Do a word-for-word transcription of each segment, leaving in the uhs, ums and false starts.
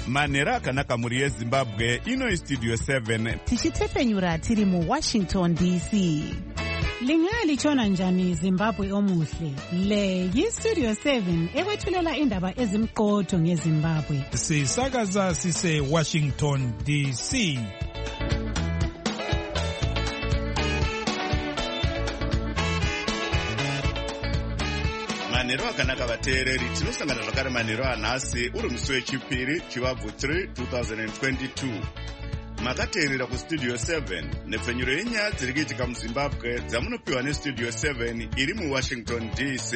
manhero akanaka mhuri yezimbabwe. Ino istudio seven tichitepfenyura tiri muwashington D C. Lingalitshona njani Zimbabwe omuhle? Le yistudio seven ekwethulela indaba ezimqotho ngeZimbabwe. Sisakaza sise Washington D C. manhero akanaka vateereri, tinosangana zvakare manhero anhasi uri musi wechipiri chivabvu three twenty twenty-two. Makateerera kustudio seven nepfenyuro yenyaya dziri kuitika muzimbabwe dzamunopiwa nestudio seven iri muwashington D C.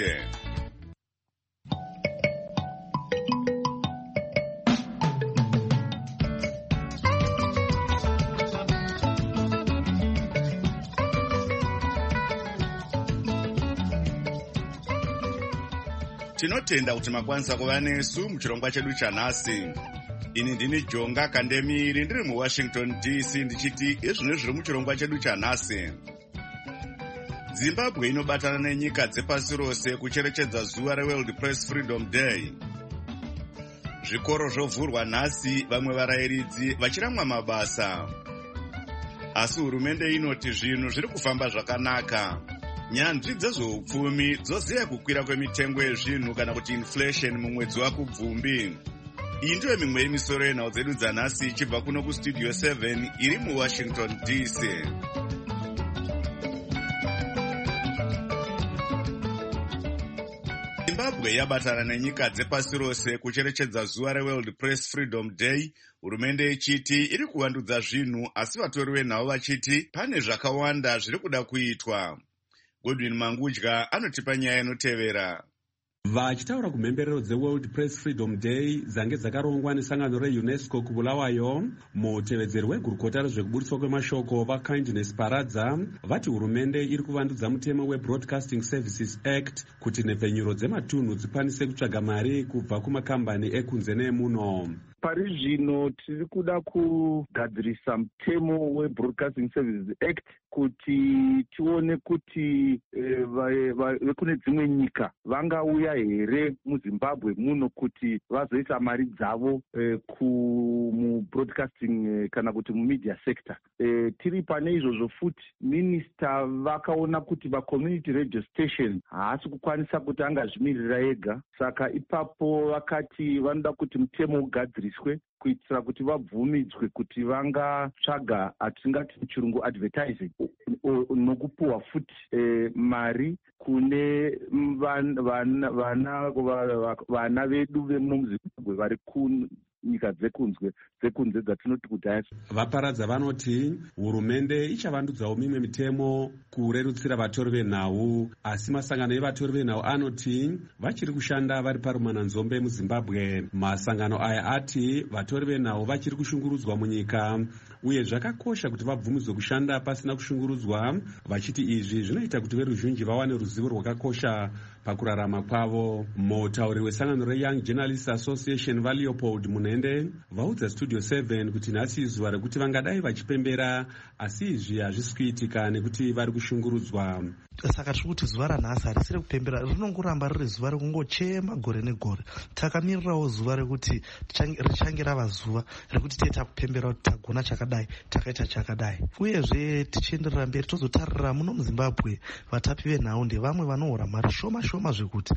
Tinotenda kuti makwanisa kuva nesu muchirongwa chedu chanhasi. Ini ndini Jonga Kandemiri ndiri muWashington D C ndichiti izvino zviri muchirongwa chedu chanhasi. Zimbabwe inobatana nenyika dzepasi rose kucherechedza zuva reWorld Press Freedom Day. Zvikoro zvovhurwa nhasi, vamwe varayiridzi vachiramwa mabasa. Asi hurumende inoti zvinhu zviri kufamba zvakanaka. Nyanzvi dzezveupfumi dzoziya kukwira kwemitengo yezvinhu kana kuti inflation mumwedzi waKubvumbi. Iyi ndiyo mimwe yemisoro yenhau dzedu dzanhasi ichibva kuno kustudio seven iri muWashington D C. Zimbabwe yabatana nenyika dzepasi rose kucherechedza zuva reWorld Press Freedom Day, hurumende ichiti iri kuvandudza zvinhu, asi vatori venhau vachiti pane zvakawanda zviri kuda kuitwa. Godwin Mangudya anotipa nyaya inotevera. Vachitaura kumhemberero dzeWorld Press Freedom Day dzange dzakarongwa nesangano reUNESCO kubulawayo, mutevedzeri wegurukota rezvekuburiswa kwemashoko vaKindness Paradza vati hurumende iri kuvandudza mutemo weBroadcasting Services Act kuti nhepfenyuro dzematunhu dzikwanise kutsvaga mari kubva kumakambani ekunze neemuno. Pari zvino tiri kuda kugadzirisa mutemo weBroadcasting Services Act kuti tione kuti vekune dzimwe nyika vangauya here muZimbabwe muno kuti vazoisa mari dzavo kumubroadcasting kana kuti mumedia sector. Tiri pane izvozvo futi minista vakaona kuti vacommunity radio station haasi kukwanisa kuti angazvimirira ega, saka ipapo vakati vanoda kuti mutemo ugadziriswe kuitira kuti vabvumidzwe kuti vangatsvaga atingati muchirungu advertising nokupuwa futi e, mari kune vana vana vana vedu vemuZimbabwe vari kunyika dzekunze dzekunze dzatinoti kudhaya. Vaparadza vanoti hurumende ichavandudzawo mimwe mitemo kurerutsira vatori venhau, asi masangano evatori venhau anoti vachiri kushanda vari parumananzombe muZimbabwe. Masangano aya ati vatori venhau vachiri kushungurudzwa munyika uye zvakakosha kuti vabvumidzwe kushanda pasina kushungurudzwa, vachiti izvi zvinoita kuti veruzhinji vawane ruzivo rwakakosha pakurarama kwavo. Mutauri wesangano reYoung Journalists Association vaLeopold Munende vaudza Studio seven kuti nhasi zuva rekuti vangadai vachipembera, asi izvi hazvisi kuitika nekuti vari kushungurudzwa. Saka tiri kuti zuva ranhasi harisiri kupembera, rinongoramba riri zuva rekungochema gore negore. Takamirirawo zuva rekuti richange rava zuva rekuti tiita kupembera kuti tagona chakadai, takaita chakadai. Uyezve tichienderera mberi tozotarira muno muZimbabwe vatapi venhau ndevamwe vanohora mari shoma shoma zvekuti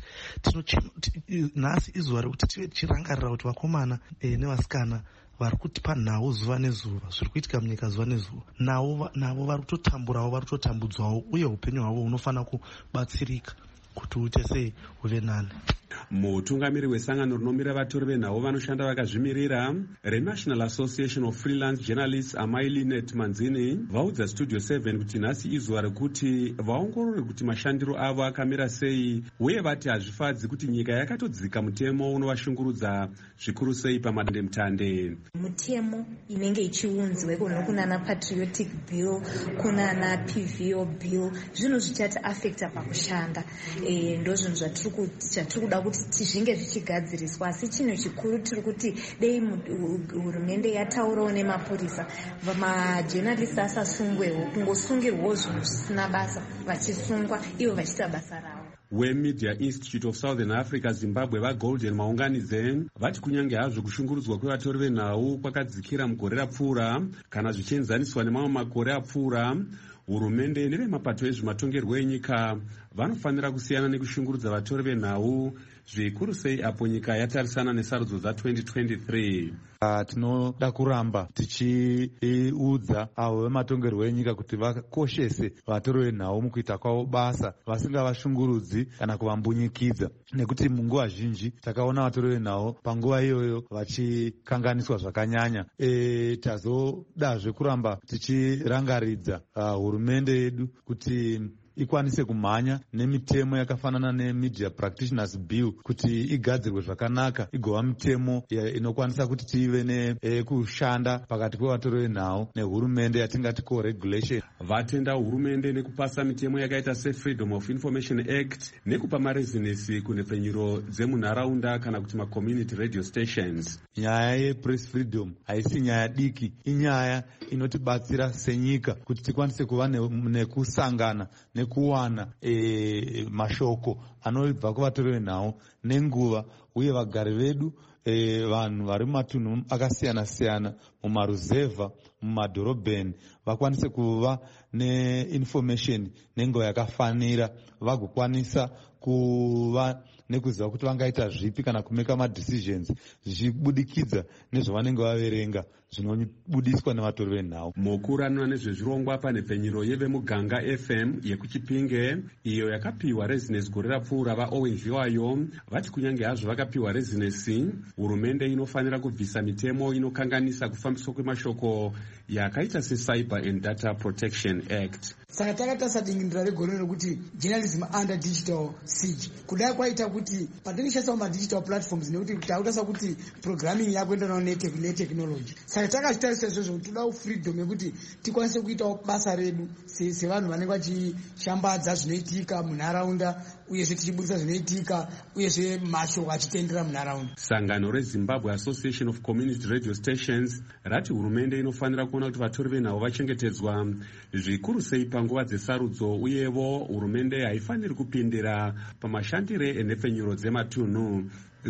nhasi izuva rekuti tive tichirangarira kuti vakomana nevasikana vari kutipa nhau zuva nezuva, zviri kuitika munyika zuva nezuva, navo vari kutotamburawo, vari kutotambudzwawo, uye upenyu hwavo hunofanira kubatsirika kuti uite sei uve nani. Mutungamiri wesangano rinomira vatori venhau vanoshanda vakazvimirira reNational Association of Freelance Journalists Amai-Linet Manzini vaudza Studio seven kuti nhasi izuva rekuti vaongorore kuti mashandiro avo akamira sei, uye vati hazvifadzi kuti nyika yakatodzika mutemo unovashungurudza zvikuru sei pamadandemutande. Mutemo inenge ichiunzwe kuno kunana Patriotic Bill, kunana P V O Bill, zvinhu zvichati affecta pakushanda. E, ndo zvinhu zvatiri kuda kuti zvinge zvichigadziriswa, asi chinhu chikuru tiri kuti dei hurumende yataurawo nemapurisa majournalists asasungwewo, kungosungirwawo zvinhu zvisina basa, vachisungwa ivo vachiita basa ravo. weMedia Institute of Southern Africa Zimbabwe vaGolden Maunganidze vati kunyange hazvo kushungurudzwa kwevatori venhau kwakadzikira mugore rapfuura kana zvichienzaniswa nemamwe makore apfuura, hurumende nevemapato ezvematongerwo enyika vanofanira kusiyana nekushungurudza vatori venhau, zvikuru sei apo nyika yatarisana nesarudzo dza-twenty twenty-three. Uh, tinoda kuramba tichiudza avo vematongerwo enyika kuti vakoshese vatori venhau mukuita kwavo basa, vasingavashungurudzi kana kuvambunyikidza, nekuti munguva zhinji takaona vatori venhau panguva iyoyo vachikanganiswa zvakanyanya. E, tazodazve kuramba tichirangaridza uh, hurumende yedu kuti ikwanise kumhanya nemitemo yakafanana neMedia Practitioners Bill kuti igadzirwe zvakanaka, igova mitemo inokwanisa kuti tive nekushanda pakati kwevatori venhau nehurumende yatingati co-regulation. Vatenda hurumende nekupasa mitemo yakaita seFreedom of Information Act nekupa marezinesi kunhepfenyuro dzemunharaunda kana kuti macommunity radio stations. Nyaya yepress freedom haisi nyaya diki, inyaya inotibatsira senyika kuti tikwanise kuva nekusangana ne kuwana e, mashoko anobva kuvatori venhau nenguva, uye vagari vedu e, vanhu vari mumatunhu akasiyana-siyana mumaruzevha mumadhorobheni vakwanise kuva neinformation nenguva yakafanira, vagokwanisa kuva nekuziva kuti vangaita zvipi kana kumeka madecisions zvichibudikidza nezvavanenge vaverenga zvinobudiswa nevatori venhau. Mukuru anoona nezvezvirongwa panhepfenyuro yevemuganga F M yekuChipinge iyo yakapiwa rezinesi gore rapfuura vaOwen Viwayo vati kunyange hazvo vakapiwa rezinesi, hurumende inofanira kubvisa mitemo inokanganisa kufambiswa kwemashoko yakaita seCyber and Data Protection Act. Saka takatasa dingindira regore rekuti journalism under digital siege, kudai kwaita kuti patinoshandisa madigital platforms nekuti takutarisa kuti programming yakuendanawo netechnology. Saka takazvitarisa izvozvo kuti toda freedom yekuti tikwanise kuitawo basa redu sevanhu vanenge vachishambadza zvinoitika munharaunda, uyezve tichibudisa zvinoitika, uyezve mashoko achitendera munharaunda. Sangano reZimbabwe Association of Community Radio Stations rati hurumende inofanira kuona kuti vatori venhau vachengetedzwa zvikuru sei panguva dzesarudzo, uyevo hurumende haifaniri kupindira pamashandire enhepfenyuro dzematunhu.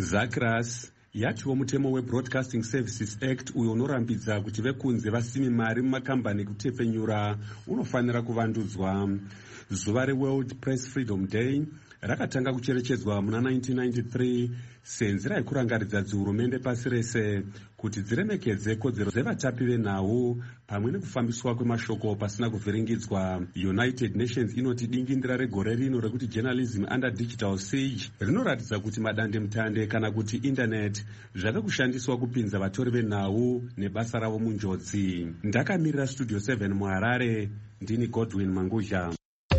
Zachras yatiwo mutemo weBroadcasting Services Act uyo unorambidza kuti vekunze vasimi mari mumakambani ekutepfenyura unofanira kuvandudzwa. Zuva reWorld Press Freedom Day rakatanga kucherechedzwa muna nineteen ninety-three senzira yekurangaridza dzihurumende pasi rese kuti dziremekedze kodzero dzevatapi venhau pamwe nekufambiswa kwemashoko pasina kuvhiringidzwa. United Nations inoti dingindira regore rino rekuti journalism under digital siege rinoratidza kuti madandemutande kana kuti internet zvave kushandiswa kupinza vatori venhau nebasa ravo munjodzi. Ndakamirira Studio seven muHarare, ndini Godwin Manguzha.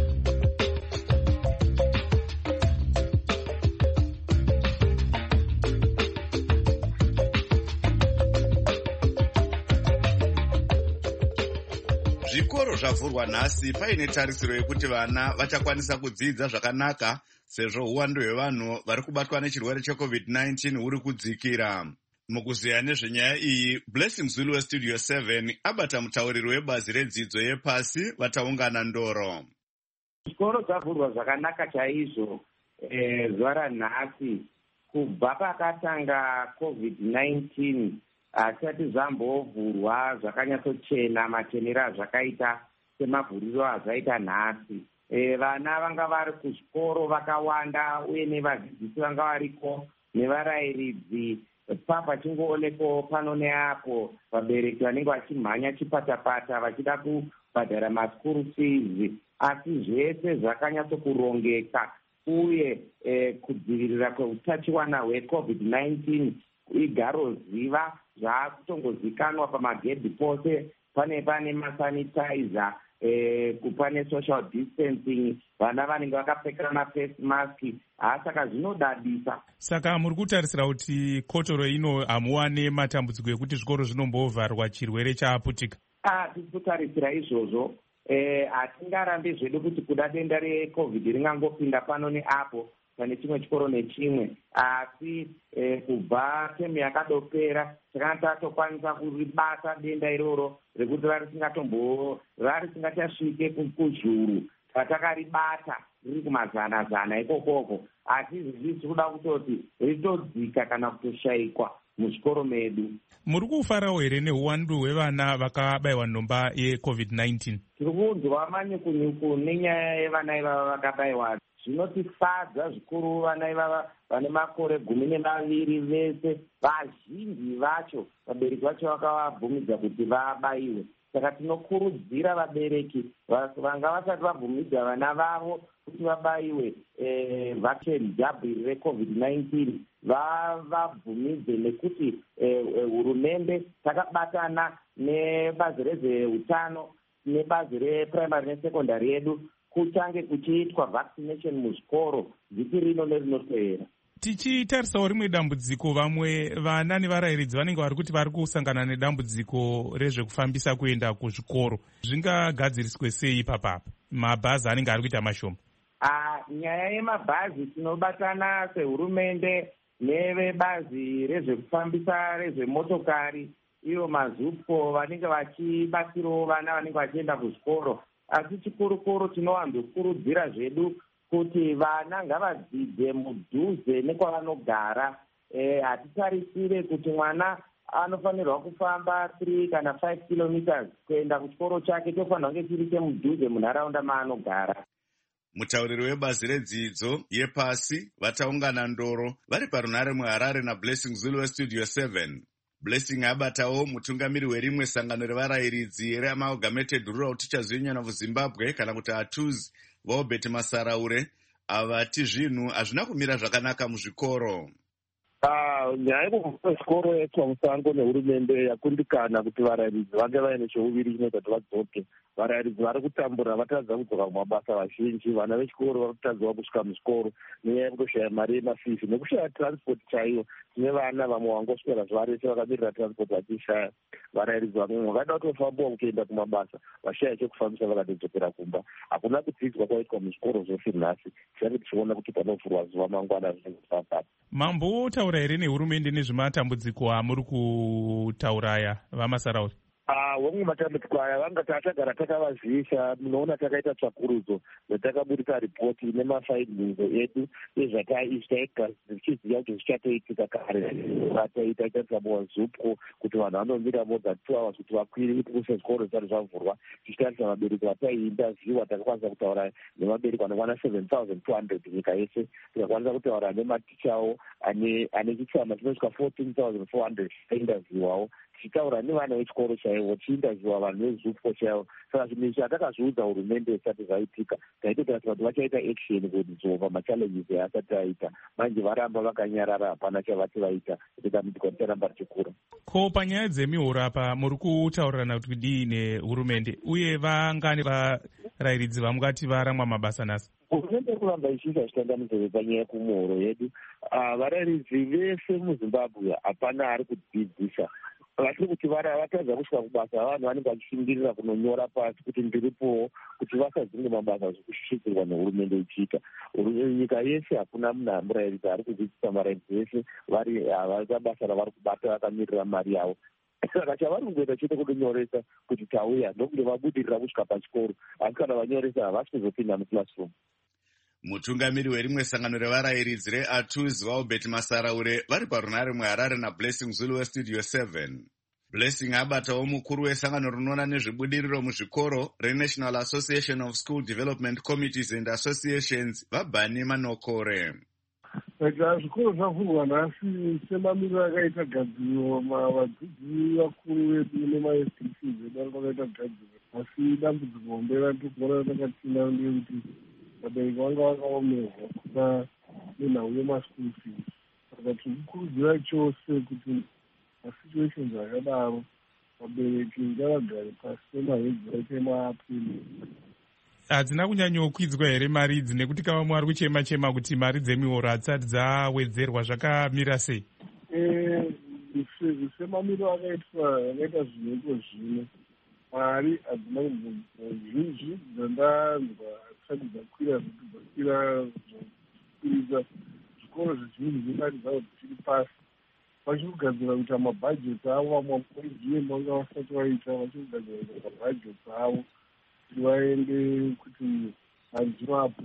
Zvikoro zvavhurwa nhasi paine tarisiro yekuti vana vachakwanisa kudzidza zvakanaka sezvo uwandu hwevanhu vari kubatwa nechirwere checovid nineteen huri kudzikira. Mukuziya nezvenyaya iyi, Blessing Zulu weStudio seven abata mutauriri webazi redzidzo yepasi vataungana Ndoro. Zvikoro zvavhurwa zvakanaka chaizvo eh, zuva ranhasi kubva pakatanga covid nineteen. Asati zvambovhurwa zvakanyatsochena machenero azvakaita semavhuriro azvaita nhasi. E, vana vanga vari kuzvikoro vakawanda uye nevadzidzisi vanga variko nevarayiridzi pachingoonekwawo pano neapo vabereki vanenge vachimhanya chipatapata vachida kubhadhara maskuru fees, asi zvese zvakanyatsokurongeka uye e, kudzivirira kweutachiwana hwecovid nineteen igaro ziva zvaakutongozikanwa pamagedhi pose, pane pane masanitizer, eh, pane social distancing, vana vanenge vakapfekera maface mask. Saka zvinodadisa. Saka muri kutarisira kuti kotoro ino hamuwane matambudziko ekuti zvikoro zvinombovharwa chirwere chaaputika? Ah, tiri kutarisira izvozvo. Eh, hatingarambi zvedu kuti kuda denda recovid ringangopinda pano neapo pane chimwe chikoro nechimwe, asi eh, kubva temu yakadopera takanga tatokwanisa kuribata denda iroro rekuti vari singatombo vari singachasvike kuzhuru ratakaribata riri kumazana zana ikokoko, asi izvi tikuda kutoti ritodzika kana kutoshayikwa muzvikoro medu. Muri kufarawo here neuwandu hwevana vakabayiwa nhomba yecovid nineteen? Tiri kunzwa manyukunyuku nenyaya yevana ivava vakabayiwa. Zvinotifadza zvikuru vana ivava vane makore gumi nemaviri vese, vazhinji vacho vabereki vacho vakavabvumidza kuti vabayiwe. Saka tinokurudzira vabereki vanga vasati vabvumidza vana vavo kuti vabayiwe vhakisheni jabhiri recovid nineteen vavabvumidze, nekuti hurumende takabatana nebazi rezveutano nebazi repuraimari nesekondari yedu kuchange kuchiitwa vaccination muzvikoro vhiki rino nerinoteera. Tichitarisawo rimwe dambudziko, vamwe vana nevarairidzi vanenge vari kuti vari kusangana nedambudziko rezvekufambisa kuenda kuzvikoro. Zvingagadziriswe sei papapa? Mabhazi anenge ari kuita mashoma. Nyaya yemabhazi tinobatana sehurumende nevebazi rezvekufambisa rezvemotokari, iyo mazupco, vanenge vachibatsirawo vana vanenge vachienda kuzvikoro. Asi chikurukuru tinowanzokurudzira zvedu kuti vana ngavadzidze mudhuze nekwavanogara. Hatitarisire kuti mwana anofanirwa kufamba three kana five kilometers kuenda kuchikoro chake, tofanirwa kunge tiri chemudhuze munharaunda maanogara. Mutauriri webazi redzidzo yepasi vataungana Ndoro vari parunare muHarare naBlessing Zulu weStudio seven. Blessing abatawo mutungamiri werimwe sangano revarayiridzi reAmalgamated Rural Teachers Union of Zimbabwe kana kuti A T U Z vaObert Masaraure avati zvinhu hazvina kumira zvakanaka muzvikoro. Nyaya yekuvhura zvikoro yaitwa musango nehurumende yakundikana kuti varayiridzi vange vaine cheuviri chinoita kuti vadzoke. Varayiridzi vari kutambura vatadza kudzoka kumabasa vazhinji. Vana vechikoro vari kutadzwa kusvika muzvikoro nenyaya yekushaya mari yemafizi nekushaya transport chaiyo. Tine vana vamwe vangoswera zuva rese vakamirira transport vachishaya. Varayiridzi vamwe vakada kutofambawo kuenda kumabasa vashaya chekufambisa vakatodzokera kumba. Hakuna kudzidzwa kwaitwa muzvikoro zvose nhasi. Tichange tichiona kuti panovhurwa zuva mangwana zvinofamba. Mambotaura here nehurumende nezvematambudziko amuri kutaura aya, vaMasaraure? Wamwe matambudziko aya vanga tatagara takavazivisa. Munoona takaita tsvakurudzo yatakabudisa ripoti nemafaindingo edu ezvataita tichiziva kuti zvichatoitika kare. Vataita taitasamowa zupco kuti vanhu vanomira more than two hours kuti vakwire kuse zvikoro zvisati zvavhurwa. Tichitarisa vabereki vataiinterviewa takakwanisa kutaura nemabereki anokwana seven thousand two hundred nyika yese. Tikakwanisa kutaura nematichawo ane chitsama chinosvika fourteen thousand four hundred ainterviewawo. Tichitaura nevana vechikoro chaivo, tichiinterviewa vanhu vezupco chaivo. Saka zvinhu izvi hatakazviudza hurumende zvisati zvaitika. Taitotarisa kuti vachaita action kudzova machallenges yaasati aita. Manje varamba vakanyarara, hapana chavati vaita. Dambudziko richaramba richikura. Ko panyaya dzemihoro apa muri kutaurirana kuti kudii nehurumende, uye vangani varayiridzi vamungati varamwa mabasa nhasi? Hurumende iri kuramba ichiisa zvitanganidzo panyaya yekumuhoro yedu. Varayiridzi vese muZimbabwe hapana ari kudzidzisa. Vatiri kuti vatadza kusvika kubasa, vanhu vanenge vachishingirira kunonyora pasi kuti ndiripowo, kuti vasadzingwe mabasa zvekushushikirwa nehurumende ichiita. Nyika yese hakuna munhu murayiridzi ari kudzidzisa. Marayiridzi vese vari havana basa ravari kubata, vakamirira mari yavo. Saka chavari kungoita chete kudonyoresa kuti tauya ndokunge vabudirira kusvika pachikoro, asi kana vanyoresa havasi kuzopinda muclassroom. Mutungamiri werimwe sangano revarayiridzi reA T U Z vaObert Masaraure vari parunare muHarare naBlessing Zulu weStudio seven. Blessing abatawo mukuru wesangano rinoona nezvebudiriro muzvikoro reNational Association of School Development Committees and Associations vaBhani Manokore. Saka zvikoro zvavhurwa nhasi semamiriro akaita gadziriro, vadzidzi vakuru vedu nemaS D C vedu vari vakaita gadziriro. Asi dambudziko hombe ratiri kuona takatinda ndeyekuti vabereki vanga vakaomerwa kuda nenhau yemaschool fees. Saka tiri kukurudzira chose kuti masituations akadaro vabereki ngavagare pasi pemahedzi aite maapili. Hadzina kunyanyokwidzwa here mari idzi, nekuti kavamwe vari kuchema chema kuti mari dzemihoro hadzisati dzawedzerwa, zvakamira sei? Semamiriro akaitwa akaita zvineko zvino, mari hadzina zvinji dzandanzwa hadzisati dzakwira dzakwira zvakwirisa. Zvikoro zvizhinji zvinoratidza kuti zviri pasi. Vachiri kugadzira kuita mabhajeti avo, vamwe vaizvienda vanga vasati vaita, vachiri kugadzira kuita mabhajeti avo kuti vaende kuti handiwapo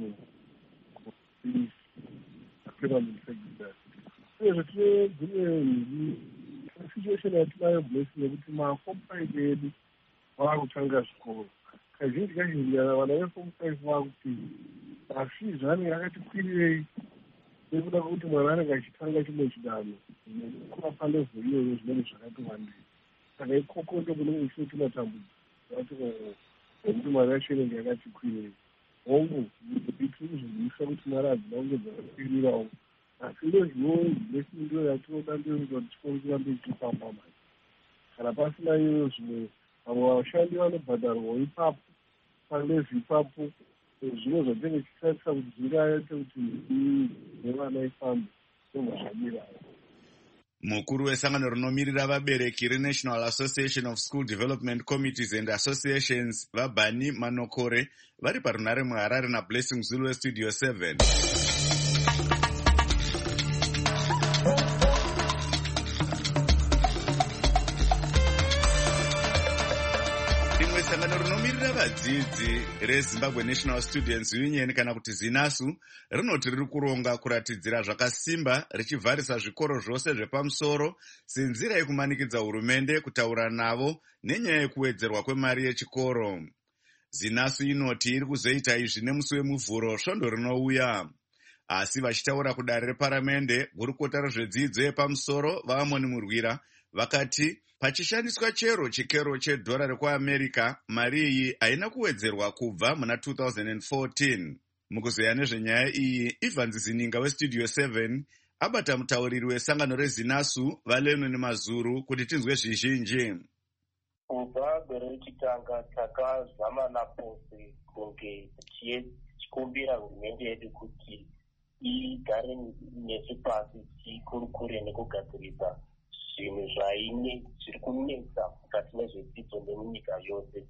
permanent secretary. Uyezve tine dzimwe nhiri situation yatinayo blessing yekuti maform five edu vaakutanga zvikoro. Kazhinji kazhinji vana veform five vaakuti mafees anenge akati kwirirei nekuda kwekuti mwana anenge achitanga chimwe chidanho nekukura palevhel iyoyo zvinenge zvakati wandei. Saka ikoko ndo kunenge kusine timatambudzo ati nekuti mwana yacho inenge yakati kwirirei. Hongu tiri kuzvizivisa kuti mari hadzina kunge dzakakwirirawo, asi ndozvinoblessing ndo yatinoda ndokuti tifanire kuramba ichifamba manje. Kana pasina iyoyo zvimwe vamwe vashandi vanobhadharwawo ipapo palevhi ipapo, zvimwe zvatinenge tichishandisa kuti zvingaite kuti nevana ifambe ndomazvadirawo. Mukuru wesangano rinomirira vabereki reNational Association of School Development Committees and Associations vaBani Manokore vari parunare muHarare naBlessing Zulu weStudio seven. Sangano rinomirira vadzidzi reZimbabwe National Students Union kana kuti ZINASU rinoti riri kuronga kuratidzira zvakasimba richivharisa zvikoro zvose zvepamusoro senzira yekumanikidza hurumende kutaura navo nenyaya yekuwedzerwa kwemari yechikoro. ZINASU inoti iri kuzoita izvi nemusi wemuvhuro svondo rinouya. Asi vachitaura kudare reparamende, gurukota rezvedzidzo yepamusoro vaAmoni Murwira vakati pachishandiswa chero chikero chedhora rekuAmerica, mari iyi haina kuwedzerwa kubva muna two thousand fourteen. Mukuzeya nezvenyaya iyi, Evans Zininga weStudio seven abata mutauriri wesangano reZINASU Valeno neMazuru kuti tinzwe zvizhinji. Kubva gore rechitanga takazama napose kunge tichikumbira hurumende yedu kuti igare nesu pasi tikurukure nekugadzirisa zvinhu zvaine zviri kunetsa mukati mezvedzidzo nemunyika yose.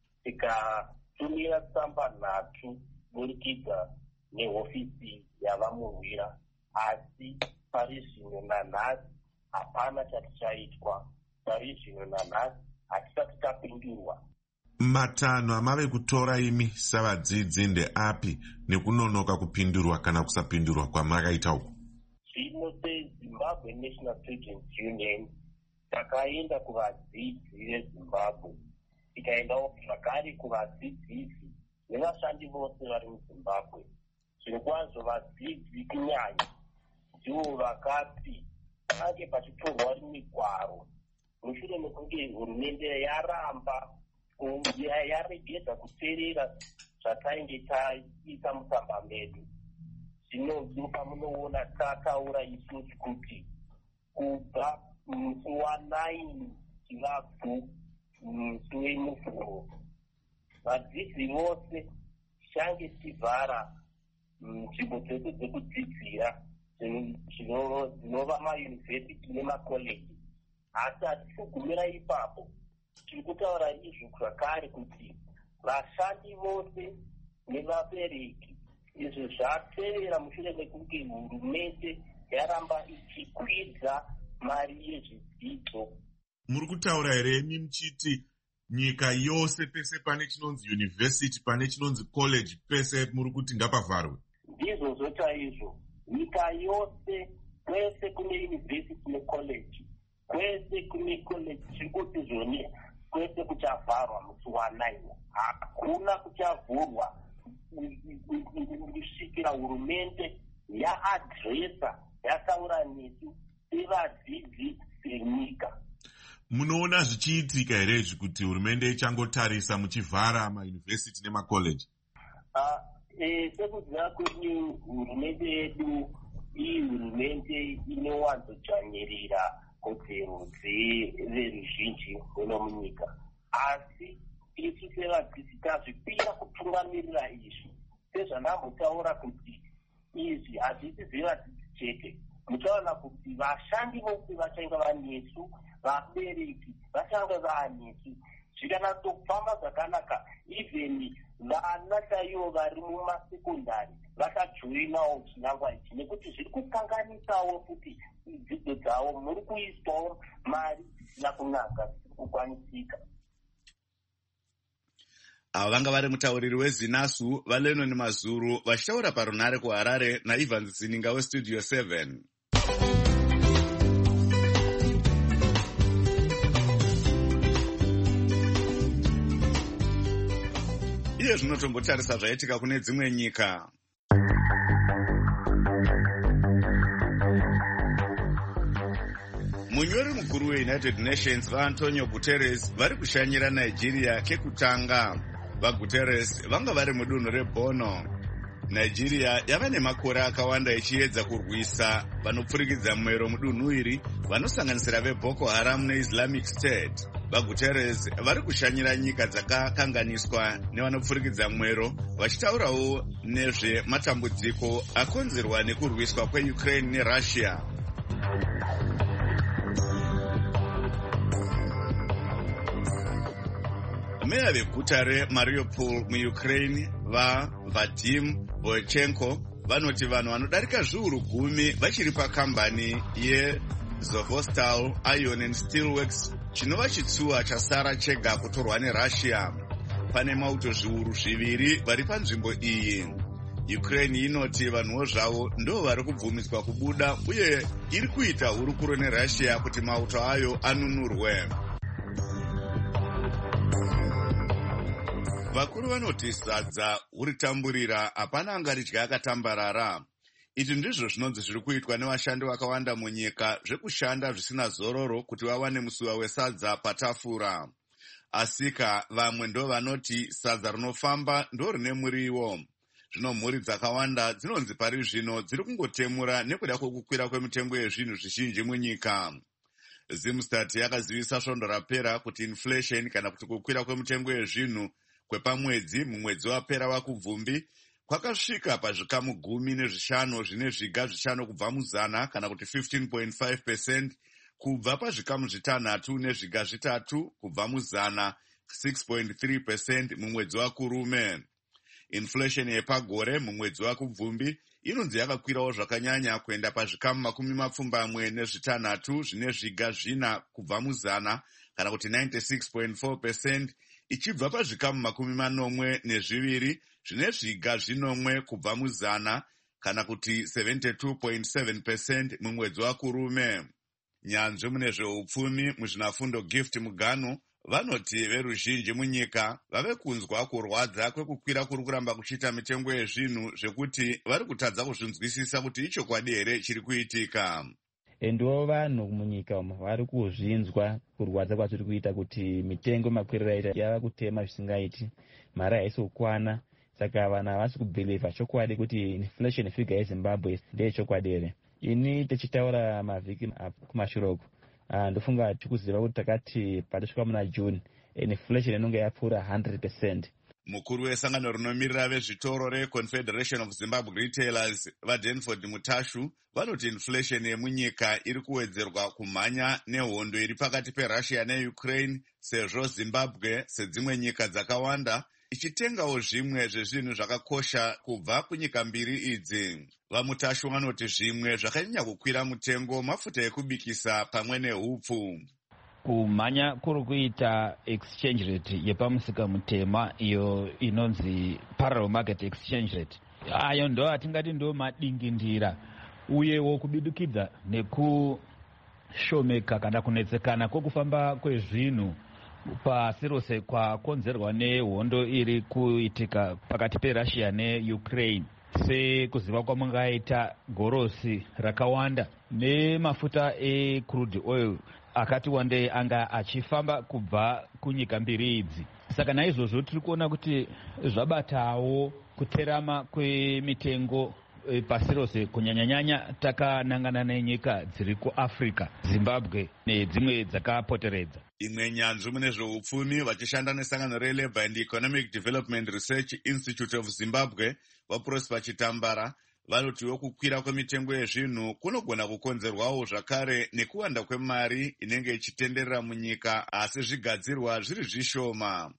Tikatumira tsamba nhatu kuburikidza nehofisi yavaMurwira, asi pari zvino nanhasi hapana chati chaitwa. Pari zvino nanhasi hatisati tapindurwa. Matanho amave kutora imi savadzidzi ndeapi nekunonoka kupindurwa kana kusapindurwa kwamakaita uku? Zvino seZimbabwe National Students Union takaenda kuvadzidzi veZimbabwe, tikaendawo zvakare kuvadzidzisi nevashandi vose vari muZimbabwe. Zvino kwazvo vadzidzi kunyanya ndivo vakati pange pachitorwa rimwe gwaro mushure mekunge hurumende yaramba yaregedza kuteerera zvatainge taita mutsamba medu. Zvino pamunoona tataura isusu kuti kubva musi wanaini chivabvu musi wemuvhuro vadzidzi vose tichange tichivhara nzvimbo dzedu dzekudzidzira dzinova mayunivhesiti nemakoleji. Asi hatisi kugumira ipapo, tiri kutaura izvo zvakare kuti vashandi vose nevabereki, izvo zvatevera mushure mekunge hurumende yaramba ichikwidza mari yezvidzidzo. Muri kutaura here imi muchiti nyika yose pese pane chinonzi university, pane chinonzi college, pese muri kuti ngapavharwe? Ndizvo zvota izvo, nyika yose kwese kune university necollege, kwese kune college zviri kuti zvone kwese kuchavharwa musi wanaini. Hakuna kuchavhurwa kusvikira hurumende yaadresa yataura nesu sevadzidzi senyika. Munoona zvichiitika here izvi kuti hurumende ichangotarisa muchivhara mayunivhesiti nemakoleji? Sekuziva kwedu hurumende yedu iyi hurumende inowanzodzvanyirira kodzero dzeveruzhinji muno munyika, asi isu sevadzidzi tazvipira kutungamirira izvi. Sezvandambotaura kuti izvi hazvisi zvevadzidzi chete, muchaona kuti vashandi vose vachange vanesu, vabereki vachange vanesu. Zvikanatofamba zvakanaka, even vana chaivo vari mumasekondari vakajoinawo chinangwa ichi, nekuti zviri kukanganisawo kuti dzidzo dzavo muri kuiswawo mari dzisina kunaka, dzisiri kukwanisika. ava vanga vari mutauriri wezinasu valenoni mazuru vachitaura parunare kuharare naivans sininga westudio seven. iye zvinotombotarisa zvaitika kune dzimwe nyika. munyori mukuru weunited nations vaantonio guterres vari kushanyira nigeria kekutanga. vaguterres vanga vari mudunhu rebono. nigeria yava nemakore akawanda ichiedza kurwisa vanopfurikidza mwero mudunhu iri vanosanganisira veboko haram neislamic state. vaguterres vari kushanyira nyika dzakakanganiswa nevanopfurikidza mwero vachitaurawo nezvematambudziko akonzerwa nekurwiswa kweukraine nerussia. meya veguta remariupol muukraine vavadim voichenko vanoti vanhu vanodarika zviuru gumi vachiri pakambani yezovostal iron and steel works chinova chitsuwa chasara chega kutorwa nerussia. pane mauto zviuru zviviri vari panzvimbo iyi. ukraine inoti vanhuwo zvavo ndo vari kubvumiswa kubuda uye iri kuita hurukuro nerussia kuti mauto ayo anunurwe. vakuru vanoti sadza uritamburira hapana angaridya akatambarara. izvi ndizvo zvinonzi zviri kuitwa nevashandi vakawanda munyika zvekushanda zvisina zororo kuti vawane musuwa wesadza patafura. asika vamwe ndo vanoti sadza rinofamba ndo rine muriwo. zvino mhuri dzakawanda dzinonzi pari zvino dziri kungotemura nekuda kwekukwira kwemitengo yezvinhu zvizhinji munyika. zimstat yakazivisa svondo rapera kuti inflation kana kuti kukwira kwemitengo yezvinhu kwepamwedzi mumwedzi wapera wakubvumbi kwakasvika pazvikamu gumi nezvishanu zvine zviga zvishanu kubva muzana kana kuti fifteen point five percent kubva pazvikamu zvitanhatu nezviga zvitatu kubva muzana six point three percent mumwedzi wakurume. inflation yepagore mumwedzi wakubvumbi inonzi yakakwirawo zvakanyanya kuenda pazvikamu makumi mapfumbamwe nezvitanhatu zvine zviga zvina kubva muzana kana kuti ninety-six point four percent ichibva pazvikamu makumi manomwe nezviviri zvine zviga zvinomwe kubva muzana kana kuti seventy-two point seven percent mumwedzi wakurume. nyanzvi mune zveupfumi muzvinafundo gift mugano vanoti veruzhinji munyika vave kunzwa kurwadza kwekukwira kuri kuramba kuchiita mitengo yezvinhu zvekuti vari kutadza kuzvinzwisisa kuti ichokwadi here chiri kuitika. ndo vanhu munyika umo vari kuzvinzwa kurwadza kwazviri kuita kuti mitengo makwirira aita yava kutema zvisingaiti, mari haisi kukwana. saka vanhu havasi kubhilivha chokwadi kuti inflation figure yezimbabwe ndeyechokwadi here. ini tichitaura mavhiki kumashure uku ndofunga tikuziva kuti takati patisvika muna june inflation inonge yapfuura one hundred percent. mukuru wesangano rinomirira vezvitoro reconfederation of zimbabwe retailers vadenford mutashu vanoti inflation yemunyika iri kuwedzerwa kumhanya nehondo iri pakati perussia neukraine sezvo zimbabwe sedzimwe nyika dzakawanda ichitengawo zvimwe zvezvinhu zvakakosha kubva kunyika mbiri idzi. vamutashu vanoti zvimwe zvakanyanya kukwira mutengo mafuta ekubikisa pamwe nehupfu. kumhanya kuri kuita exchange rate yepamusika mutema iyo inonzi parallel market exchange rate, ayo ndo atingati ndo madingindira uyewo kubidukidza nekushomeka kana kunetsekana kwokufamba kwezvinhu pasi rose kwakonzerwa nehondo iri kuitika pakati perussia neukraine, sekuziva kwamungaita gorosi rakawanda nemafuta ecrude oil akati wandei anga achifamba kubva kunyika mbiri idzi. saka naizvozvo tiri kuona kuti zvabatawo kuterama kwemitengo pasi rose, kunyanyanyanya takanangana nenyika dziri kuafrica, zimbabwe nedzimwe dzakapoteredza. imwe nyanzvi mune zveupfumi vachishanda nesangano relabour and economic development research institute of zimbabwe vaprosper chitambara vanotiwo kukwira kwemitengo yezvinhu kunogona kukonzerwawo zvakare nekuwanda kwemari inenge ichitenderera munyika asi zvigadzirwa zviri zvishoma.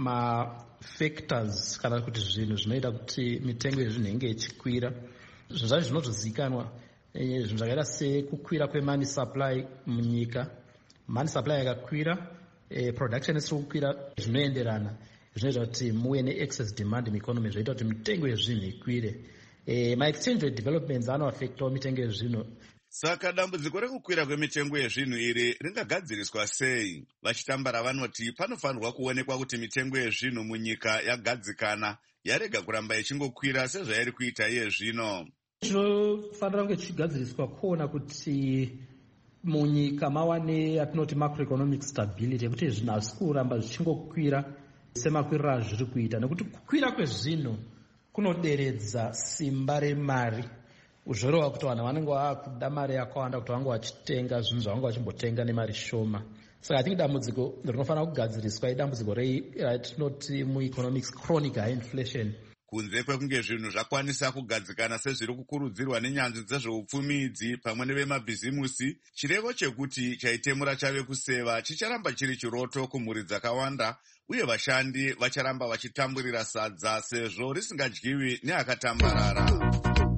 mafactors kana kuti zvinhu zvinoita kuti mitengo yezvinhu inenge ichikwira zvinhu zvacho zvinotozivikanwa. zvinhu zvakaita sekukwira kwemani supply munyika, mani supply yakakwira, production isiri kukwira zvinoenderana zvinoita kuti muve ne-excess demand mueconomy, zvoita kuti mitengo yezvinhu ikwire. E, ma-exchange rate developments anoaffectawo mitengo yezvinhu. Saka dambudziko rekukwira kwemitengo yezvinhu iri ringagadziriswa sei? Vachitambara vanoti panofanirwa kuonekwa kuti mitengo yezvinhu munyika yagadzikana, yarega kuramba ichingokwira sezvairi kuita iye zvino. Chinofanira kunge chichigadziriswa kuona kuti munyika mawane atinoti macroeconomic stability, yekuti zvinhu hazvisi kuramba zvichingokwira semakwiriro azviri kuita, nekuti kukwira kwezvinhu kunoderedza simba remari. Uzvorova kuti vanhu vanenge vakuda mari yakawanda kuti vange vachitenga zvinhu zvavange vachimbotenga nemari shoma. Saka I think dambudziko rinofanira kugadziriswa idambudziko ratinoti mueconomics chronic high inflation. Kunze kwekunge zvinhu zvakwanisa kugadzikana sezviri kukurudzirwa nenyanzvi dzezveupfumi idzi pamwe nevemabhizimusi, chirevo chekuti chaitemura chave kuseva chicharamba chiri chiroto kumhuri dzakawanda, uye vashandi vacharamba vachitamburira sadza sezvo risingadyiwi neakatambarara.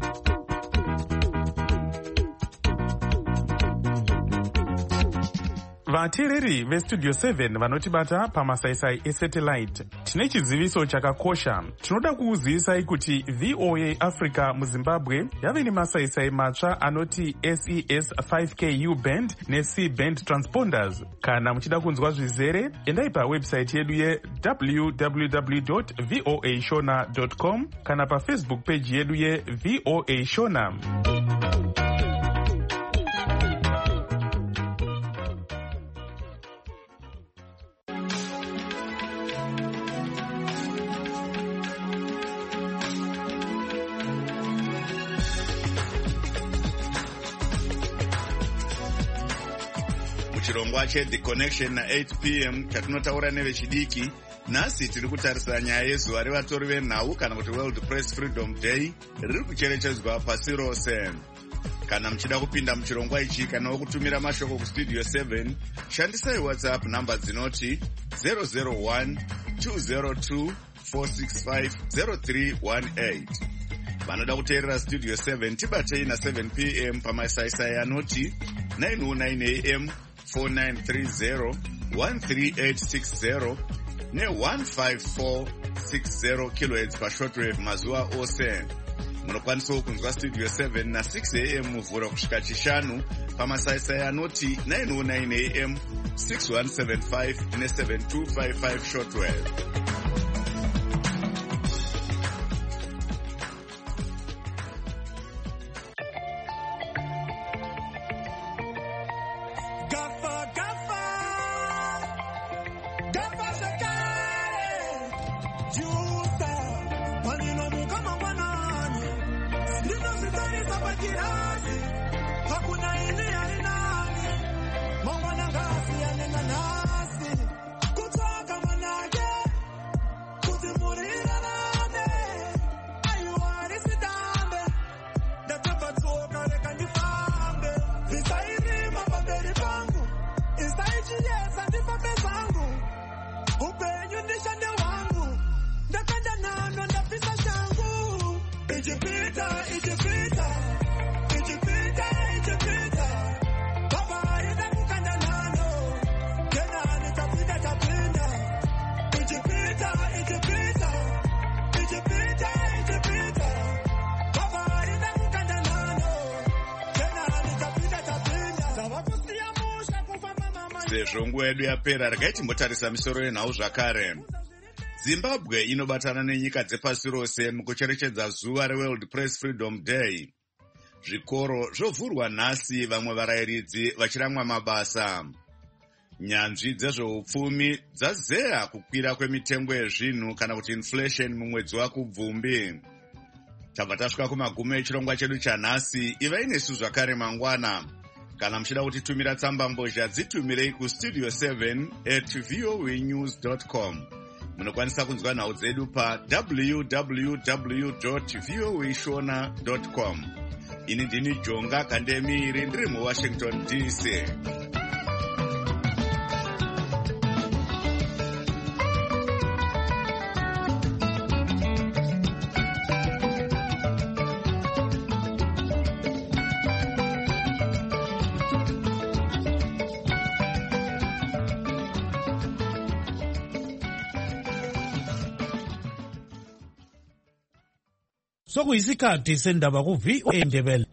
Vateereri vestudio seven vanotibata pamasaisai esatellite, tine chiziviso chakakosha. Tinoda kuuzivisai kuti V O A Africa muZimbabwe yave nemasaisai matsva anoti S E S five K U band ne-C band transponders. Kana muchida kunzwa zvizere, endai pawebsite yedu ye w w w dot voa shona dot com kana pafacebook page yedu ye V O A Shona. Chirongwa che The Connection na eight p m chatinotaura nevechidiki. Nhasi tiri kutarisa nyaya yezuva revatori venhau kana kuti World Press Freedom Day riri kucherechedzwa pasi rose. Kana muchida kupinda muchirongwa ichi kana wokutumira mashoko kustudio seven, shandisai WhatsApp namba dzinoti zero zero one two zero two four six five zero three one eight. Vanoda kuteerera Studio seven tibatei na seven p m pamasaisai anoti nine oh nine a m four nine three zero one three eight six zero ne one five four six zero kilohertz pashortwave mazuva ose. Munokwanisawo kunzwa Studio seven na six a m muvhura kusvika chishanu pamasaisai anoti nine oh nine a m six one seven five ne seven two five five shortwave. Sezvo nguva yedu yapera, regai timbotarisa misoro yenhau zvakare. Zimbabwe inobatana nenyika dzepasi rose mukucherechedza zuva reWorld Press Freedom Day. Zvikoro zvovhurwa nhasi, vamwe varayiridzi vachiramwa mabasa. Nyanzvi dzezveupfumi dzazeya kukwira kwemitengo yezvinhu kana kuti inflation mumwedzi waKubvumbi. Tabva tasvika kumagumo echirongwa chedu chanhasi. Ivai nesu zvakare mangwana. Kana muchida kutitumira tsamba mbozha, dzitumirei kustudio seven at voa news dot com. Munokwanisa kunzwa nhau dzedu pa w w w dot voa shona dot com. Ini ndini Jonga Kandemiri, ndiri muWashington D C. sokuyisikhathi sendaba ku-V O A Ndebele.